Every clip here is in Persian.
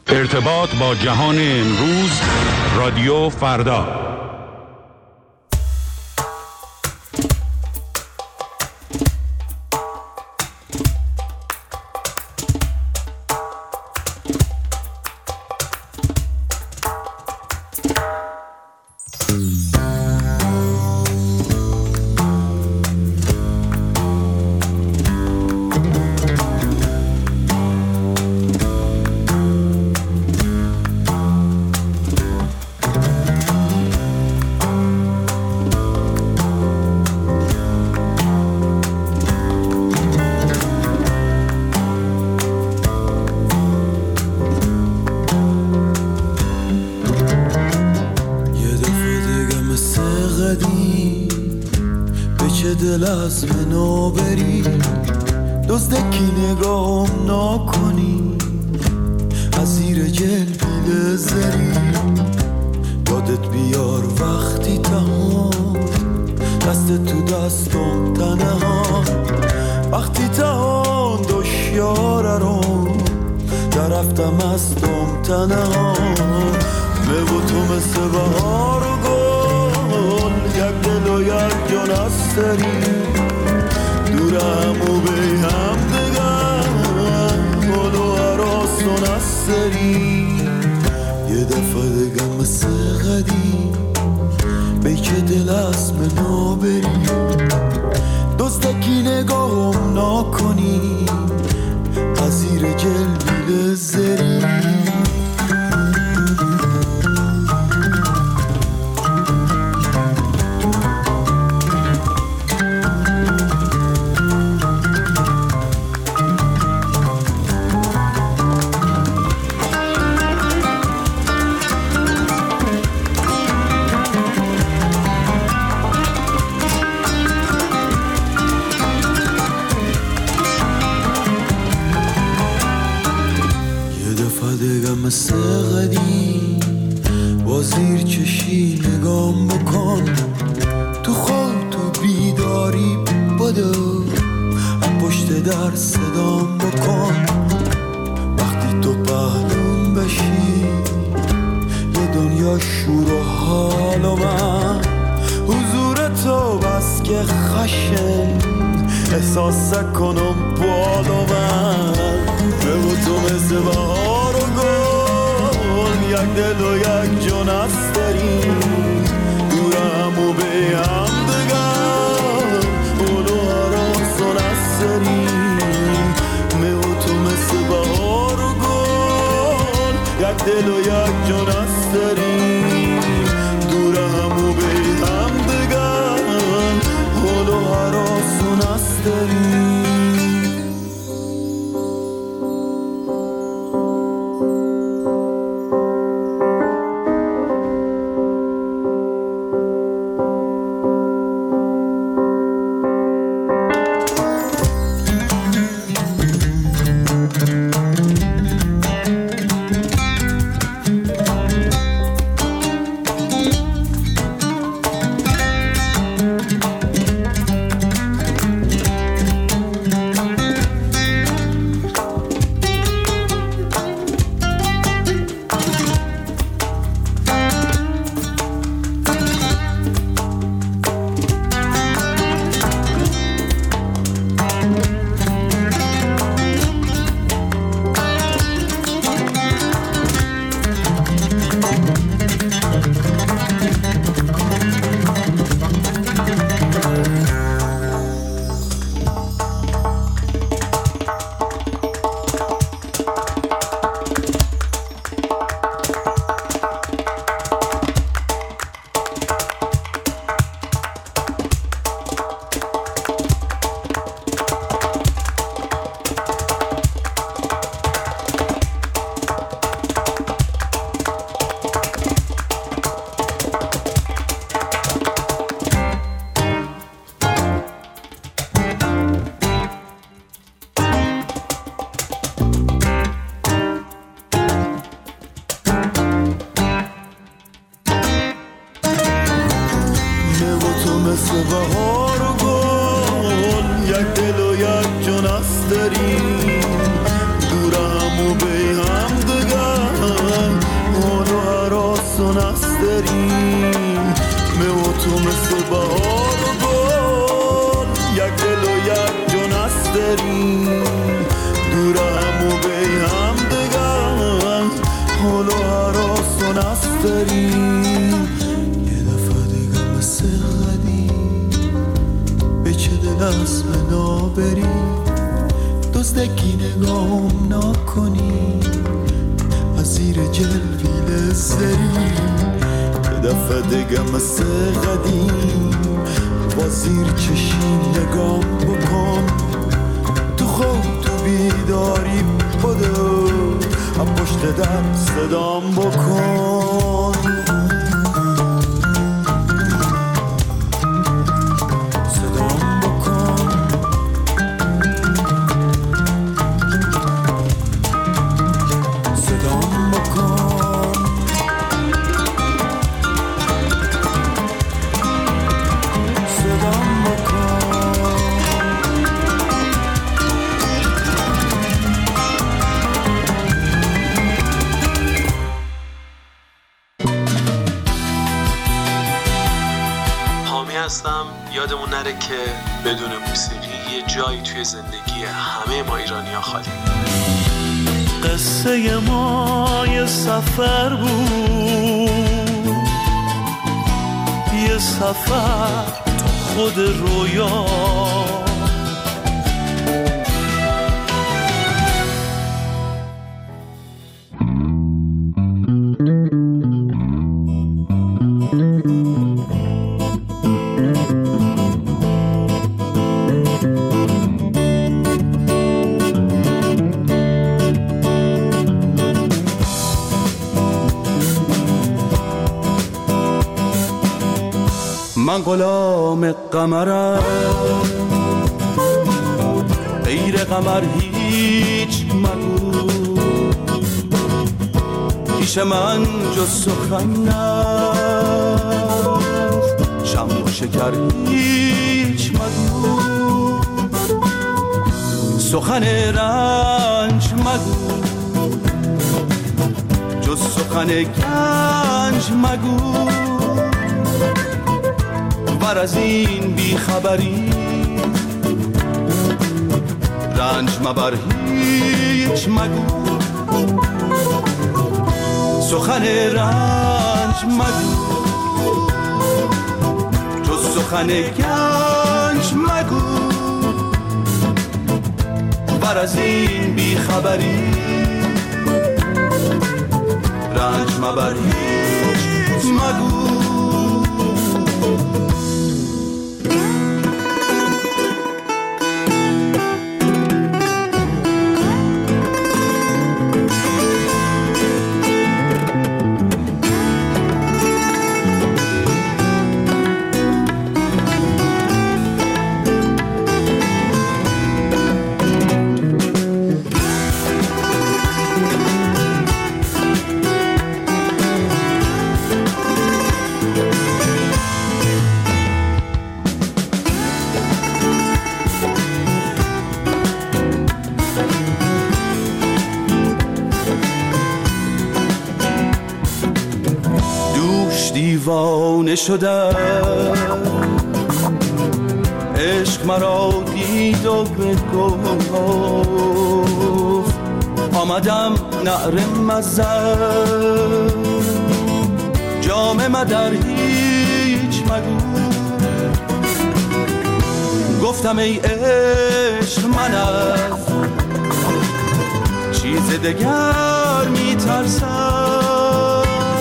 ارتباط با جهان امروز، رادیو فردا. از منو بری دزدکی نگام نکنی از زیر جلبیل زری یادت بیار وقتی تهان دست تو دستم تنها وقتی تهان دشیاره رو درفتم از دم تنها به و تو مثل بهار و گل یک دل و یک جان از داری دور همو به هم دگم گل و عراستون از داری یه دفعه دگم مثل قدیم بیچه دل از منو بری دزدکی نگاهم نکنی از زیر جلبیل زری مثل قدیم با زیر چشی نگام بکن تو خواب تو بیداری بدو از پشت در صدام بکن وقتی تو پهلون بشی یه دنیا شور و حال و من حضور تو بس که خشن احساس کنم بال و من به تو مثل بهار و گل یک دل و یک جان است داریم دور همو به هم دگم اولو عراستون است داریم به تو مثل بهار و گل یک دل و یک جان است داریم دور همو به هم دگم اولو عراستون است داریم دفعه دیگه مثل قدیم با زیر چشی نگام بکن، تو خواب تو بیداری بدو، از پشت در صدام بکن. یادمون نره که بدون موسیقی یه جایی توی زندگی همه ما ایرانی‌ها خالی. قصه ما یه سفر بود، یه سفر تو خود رویا، من غلام قمرم، غیر قمر هیچ مگو، پیش من جز سخن نست، شم و شکر هیچ مگو، سخن رنج مگو، جز سخن گنج مگو، بر از این بیخبری رنج مبر هیچ مگو، سخن رنج مگو، جز سخن گنج مگو، بر از این بیخبری رنج مبر هیچ مگو. دیوانه شدم، عشق مرا دید و بگفت، آمدم نعره مزن، جام مدر هیچ مگو، گفتم ای عشق من از چیز دگر میترسم،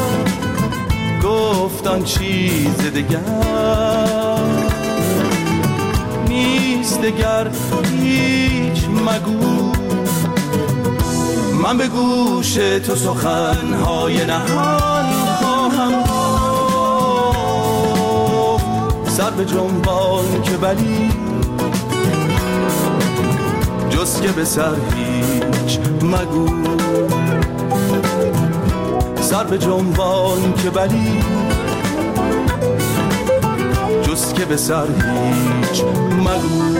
گفتن چیز دگر نیست، دگر هیچ مگو، من به گوش تو سخنهای نهان خواهم گفت، سر به جنبان که ولی جز که به سر هیچ مگو، سر به جنبان که ولی جز که به سر هیچ مگو.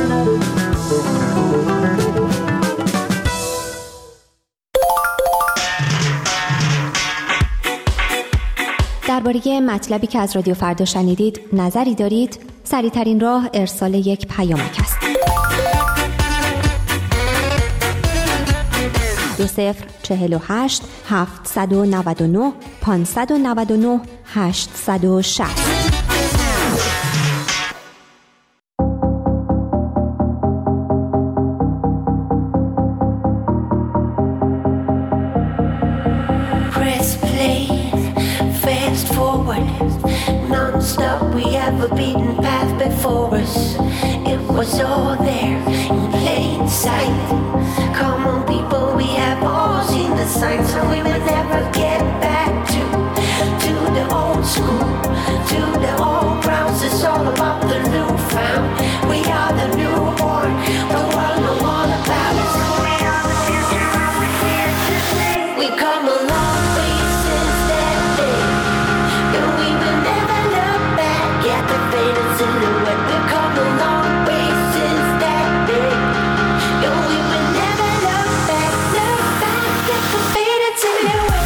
درباره مطلبی که از رادیو فردا شنیدید نظری دارید؟ سریع‌ترین راه ارسال یک پیامک است. 2048 799 599 860. non-stop, we have a beaten path before us. It was all there in plain sight. Come on people, we have all seen the signs, so we will never get back to the old school, to the old grounds. It's all about the new found. We are the newborn, the world know all about us. We are the future and we're here to stay. We come a long way since that day, and we will never look back at the faded silhouette. We come a long way since that day, and we will never look back at the faded silhouette.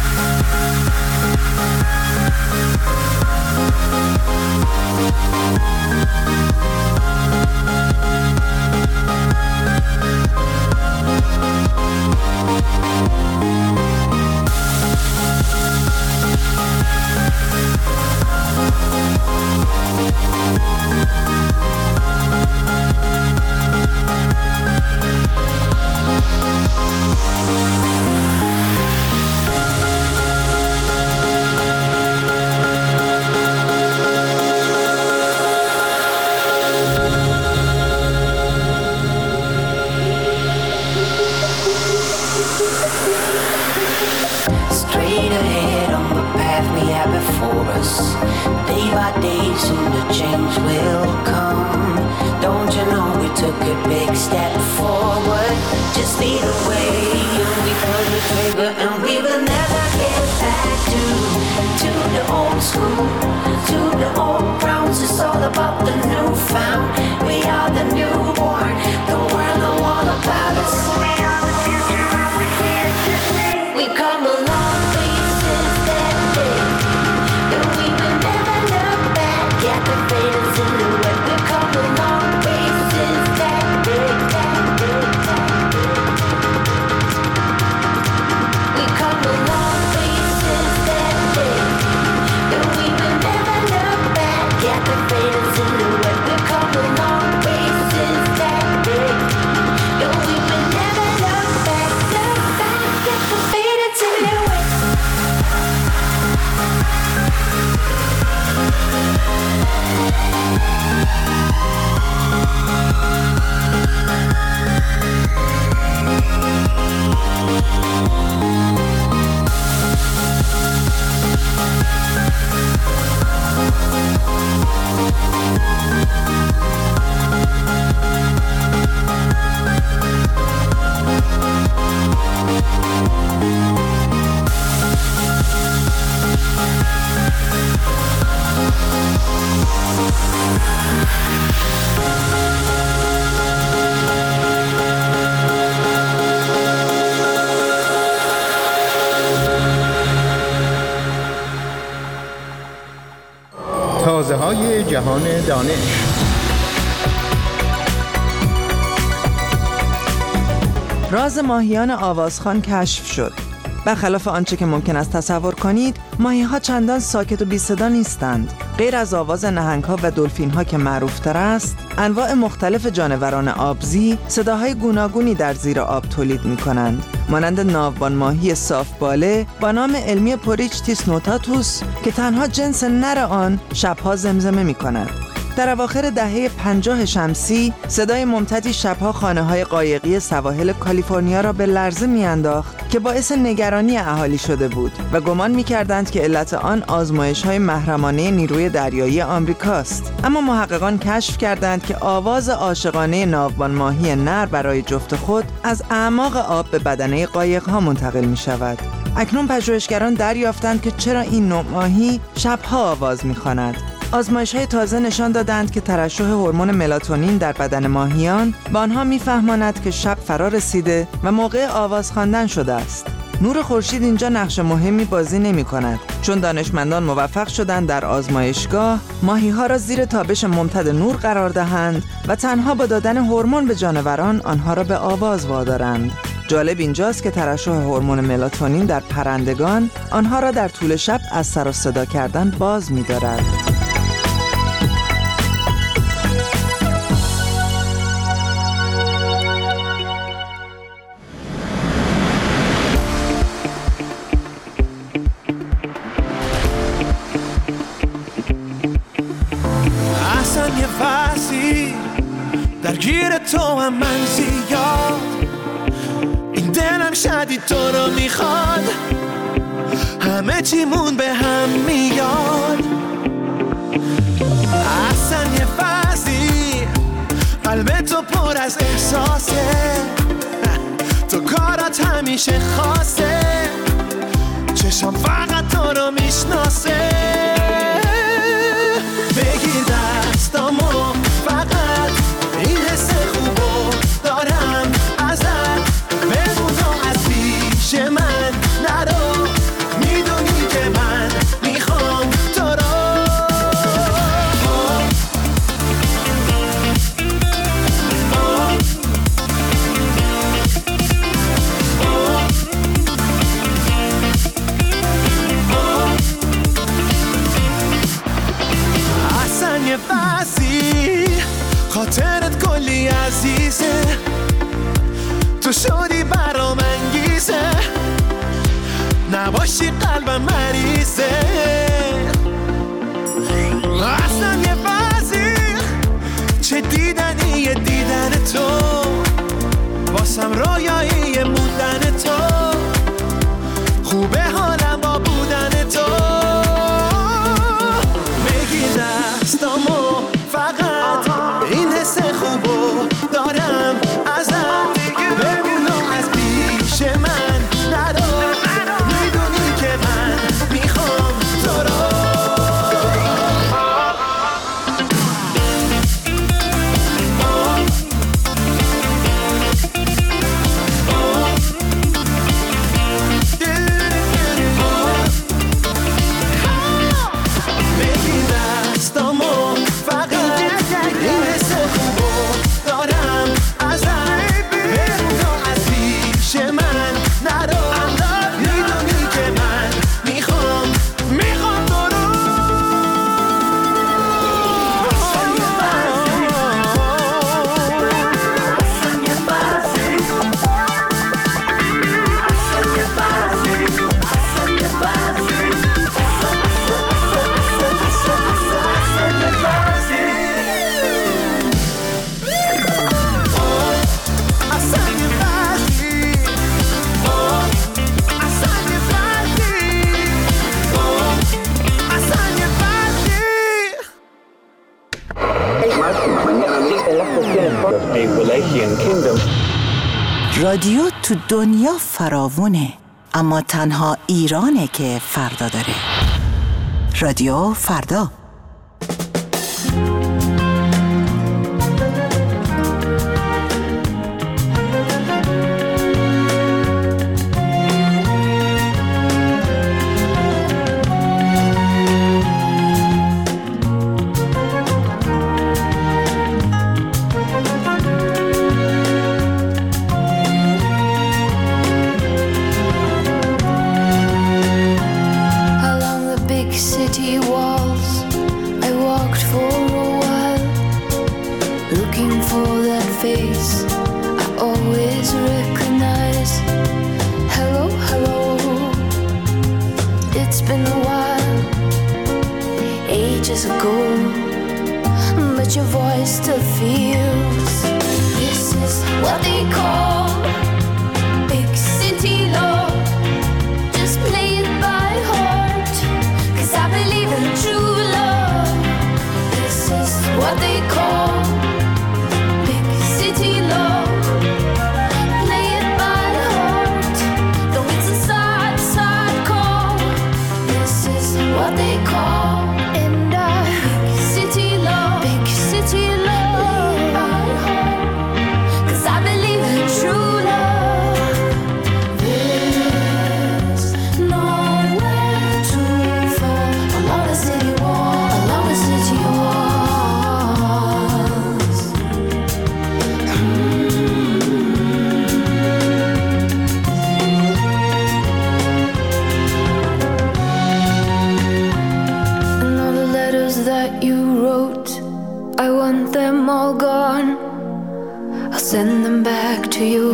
Straight ahead on the path we have before us. Day by day soon the change will come. Don't you know we took a big step forward? Just lead the way and we pull the trigger, and we will never get back to the old school, to the old grounds. It's all about the new found. We are the newborn, the world know all about us. We are the future and we're here to stay. We come a long way since that day, and we will never look back at the faded silhouette. We come a long way since that day, We come a long way since that day, and we will never look back at the faded silhouette. We come a long way since that day, and we will never look back at the faded silhouette. تازه‌های جهان دانش. راز ماهیان آوازخوان کشف شد. برخلاف آنچه که ممکن است تصور کنید، ماهی‌ها چندان ساکت و بی صدا نیستند. غیر از آواز نهنگ‌ها و دلفین‌ها که معروف‌تر است، انواع مختلف جانوران آبزی صداهای گوناگونی در زیر آب تولید می‌کنند، مانند ناوبان ماهی صاف‌باله با نام علمی پوریچتیس نوتاتوس که تنها جنس نر آن شب‌ها زمزمه می‌کند. در اواخر دهه 50 شمسی صدای ممتدی شب‌ها خانه‌های قایقی سواحل کالیفرنیا را به لرزه می‌انداخت که باعث نگرانی اهالی شده بود و گمان می‌کردند که علت آن آزمایش‌های محرمانه نیروی دریایی آمریکاست. اما محققان کشف کردند که آواز عاشقانه ناوبان ماهی نر برای جفت خود از اعماق آب به بدنه قایق‌ها منتقل می‌شود. اکنون پژوهشگران دریافتند که چرا این نوع ماهی شب‌ها آواز می‌خواند. آزمایش‌های تازه نشان دادند که ترشح هورمون ملاتونین در بدن ماهیان به آنها می‌فهماند که شب فرا رسیده و موقع آواز خواندن شده است. نور خورشید اینجا نقش مهمی بازی نمی‌کند، چون دانشمندان موفق شدند در آزمایشگاه ماهی‌ها را زیر تابش ممتد نور قرار دهند و تنها با دادن هورمون به جانوران آنها را به آواز وادارند. جالب اینجاست که ترشح هورمون ملاتونین در پرندگان آنها را در طول شب از سر و صدا کردن باز می‌دارد. نفسی درگیر تو هم من زیاد، این دلم شدید تو رو میخواد، همه چیمون به هم میاد. اصلا یه فصلی قلب تو پر از احساسه، تو کارات همیشه خاصه، چشم فقط تو رو میشناسه. بگیر دستامو فقط این حس خوبو دارم ازت، بمون و از پیش من نرو، میدونی که من میخوام تو رو. اصلا یه بسی خاطرت کلی عزیزه، تو شدی برام انگیزه، نباشی قلبم مریضه. اصلا یه بسی چه دیدنیه دیدن تو، واسم رویایی موندن تو، خوبه حالم با بودن تو. بگیر دستامو فقط این حس خوبو دارم ازت، بمون و از پیش من نرو، میدونی که من میخوام تو رو. بگیر دستامو فقط این حس خوبو دارم ازت، بمون و از پیش من نرو، میدونی که من میخوام تو رو. رادیو تو دنیا فراوونه، اما تنها ایرانه که فردا داره. رادیو فردا. Send them back to you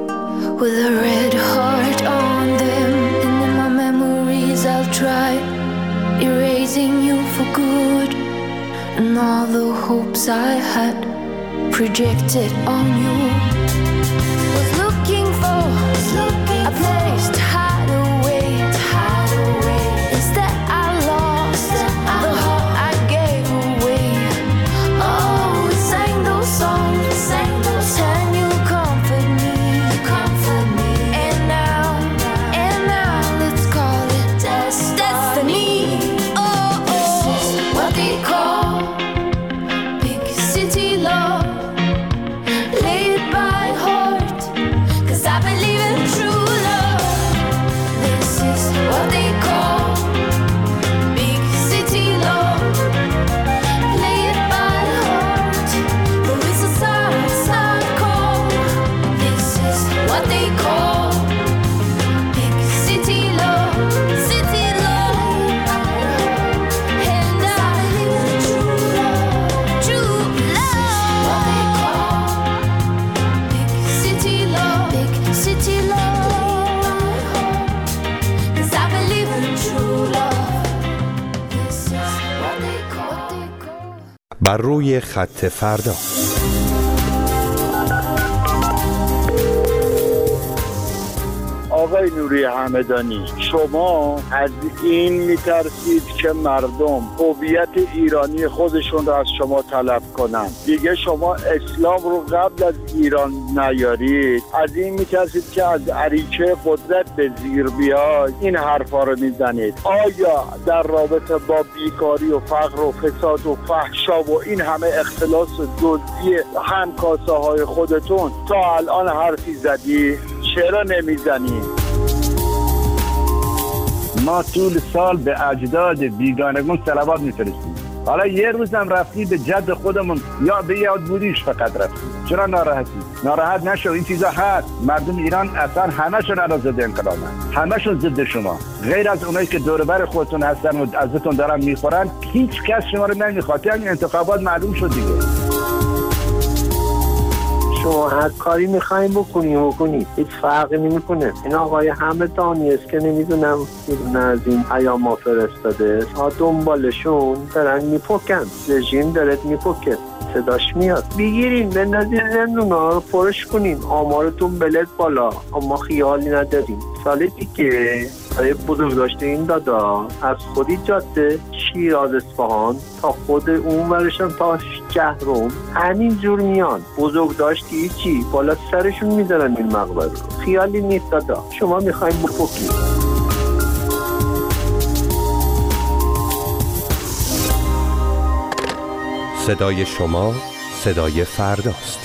with a red heart on them. And in my memories I'll try erasing you for good. and all the hopes I had projected on you. Was looking for a place to hide away. Instead I lost the heart I gave away. Oh, we sang those songs, and you comfort me. And now let's call it destiny. Oh, this is what they call big city love. Play it by heart, 'cause I believe in true love. This is what they call big city love. Play it by heart, but it's a sad call. This is what they call big city love. City love, and I believe in true love. True love, what they call big city love. Big city love, 'cause I believe in true love. This is what they call. بر روی خط فردا. آقای نوری همدانی، شما از این میترسید که مردم هویت ایرانی خودشون رو از شما طلب کنن، دیگه شما اسلام رو قبل از ایران نیارید، از این میترسید که از اریکه قدرت به زیر بیاد، این حرفا رو میزنید. آیا در رابطه با بیکاری و فقر و فساد و فحشا و این همه اختلاس و دزدی همکاسه های خودتون تا الان حرفی زدی؟ چرا نمیزنی؟ ما طول سال به اجداد بیگانگان صلوات میفرستیم. حالا یه روزم رفتی به جد خودمون یا به یاد بودیش فقط رفتی. چرا ناراحتی؟ ناراحت نشو، این چیزا هست. مردم ایران اصلا همشون الان ضد انقلابن، همشون ضد شما، غیر از اونایی که دور بر خودتون هستن و ازتون دارن میخورن. هیچ کس شما رو نمیخواد. این انتخابات معلوم شد دیگه. شما هر کاری میخوایم بکنید، هیچ فرقی نمیکنه. این آقای همدانی است که نمیدونم از این پیام فرستاده، ها دنبالشون دارن میپکن، رژیم داره میپکه، صداش میاد. بگیرین بندازین زندونا رو پرش کنین، آمارتون بلد بالا، اما خیالی ندارین. سال دیگه برای بزرگ داشته این دادا از خودی جاده شیراز اصفهان تا خود اون ورشان تا جهرم همین جور میان. بزرگ داشتی چی؟ بالا سرشون میذارن این مقبره رو. خیالی نیست دادا، شما میخواین بپکید. صدای شما صدای فرداست.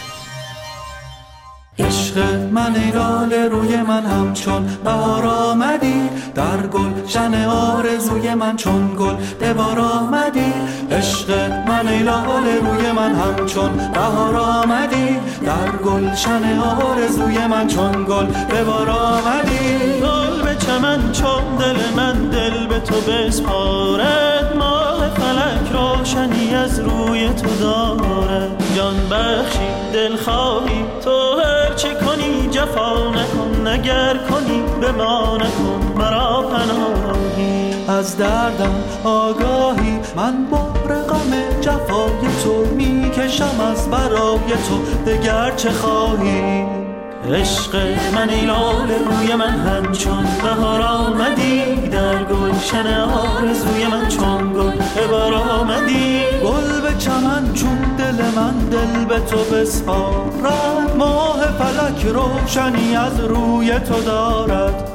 عشق من ای لاله روی من همچون بهار آمدی، در گلشن آرزوی من چون گل به بار آمدی. عشق من ای لاله روی من همچون بهار آمدی، در گلشن آرزوی من چون گل به بار آمدی. گل به چمن چون دل من دل به تو بسپارد، ماه فلک روشنی از روی تو دارد. جان بخشی دل خواهی تو هر چه کنی جفا نکن، اگر کنی به ما نکن مرا پناهی. از دردم آگاهی من بار غم جفای تو میکشم، از برای تو دگر چه خواهی. عشق من ای لاله روی من همچون بهار آمدی، در گلشن آرزوی من چون گل به بار آمدی. گل به چمن چون دل من دل به تو بسپارد، ماه فلک روشنی از روی تو دارد.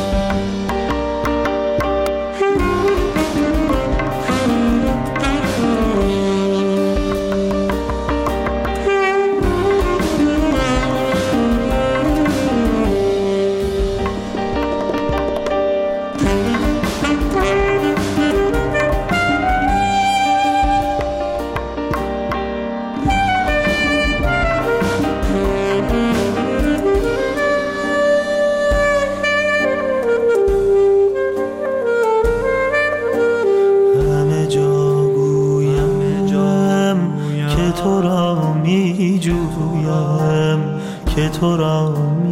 که تو را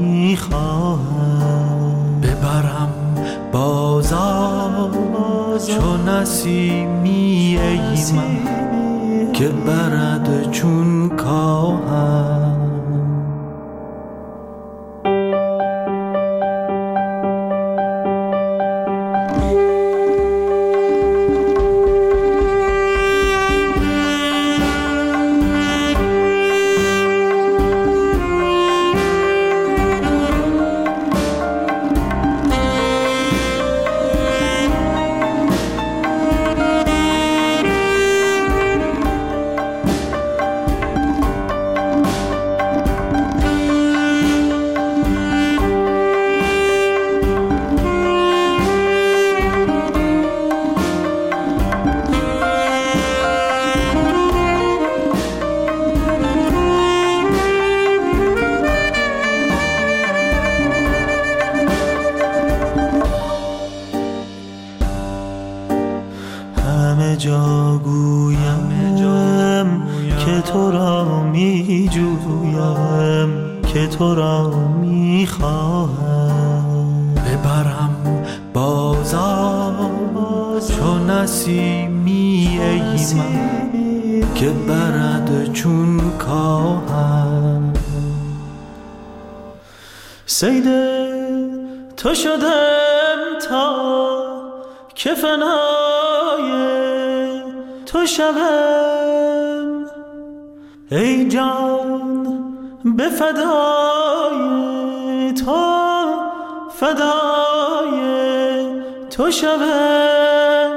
میخواهم ببرم بازار چون نسیمی ای من که برد چون کاهم. تو را میخواهم ببرم بازار چون نسیمی ای من که برد چون کاهم. صید تو شدم تا که فنای تو شوم ای جان به فدای تو شوم.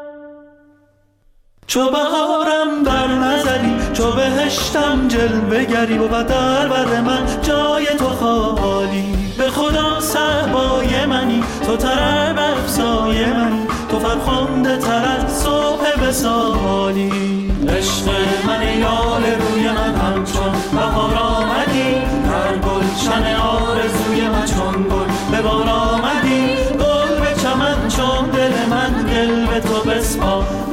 چو بهارم در نظری چو بهشتم جلوه گری و در بر من جای تو خالی. به خدا صحبای منی تو طرب افزای منی تو فرخنده تر از صبح وصالی. عشق من یال روی من همچون بهار آمدی در گلشن آرزوی من چون گل به بار آمدی. گل به چمن چون دل من دل به تو بسپار